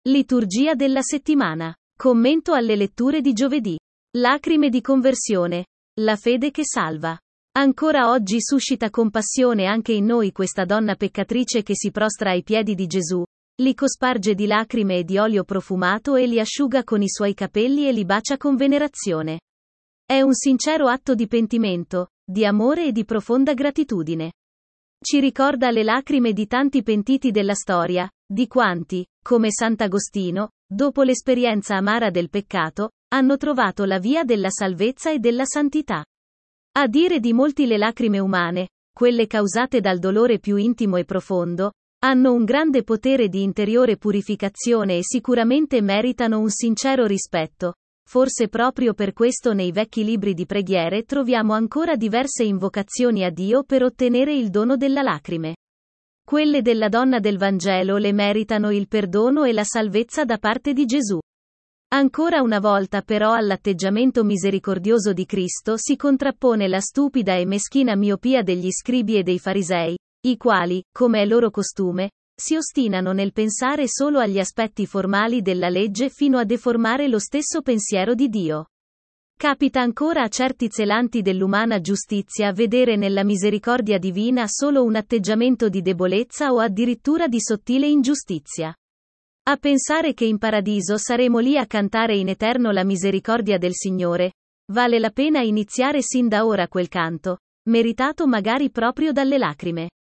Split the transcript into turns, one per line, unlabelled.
Liturgia della settimana. Commento alle letture di giovedì. Lacrime di conversione. La fede che salva. Ancora oggi suscita compassione anche in noi questa donna peccatrice che si prostra ai piedi di Gesù, li cosparge di lacrime e di olio profumato e li asciuga con i suoi capelli e li bacia con venerazione. È un sincero atto di pentimento, di amore e di profonda gratitudine. Ci ricorda le lacrime di tanti pentiti della storia, di quanti, come Sant'Agostino, dopo l'esperienza amara del peccato, hanno trovato la via della salvezza e della santità. A dire di molti le lacrime umane, quelle causate dal dolore più intimo e profondo, hanno un grande potere di interiore purificazione e sicuramente meritano un sincero rispetto. Forse proprio per questo nei vecchi libri di preghiere troviamo ancora diverse invocazioni a Dio per ottenere il dono della lacrime. Quelle della donna del Vangelo le meritano il perdono e la salvezza da parte di Gesù. Ancora una volta però all'atteggiamento misericordioso di Cristo si contrappone la stupida e meschina miopia degli scribi e dei farisei, i quali, come è loro costume, si ostinano nel pensare solo agli aspetti formali della legge fino a deformare lo stesso pensiero di Dio. Capita ancora a certi zelanti dell'umana giustizia vedere nella misericordia divina solo un atteggiamento di debolezza o addirittura di sottile ingiustizia. A pensare che in paradiso saremo lì a cantare in eterno la misericordia del Signore, vale la pena iniziare sin da ora quel canto, meritato magari proprio dalle lacrime.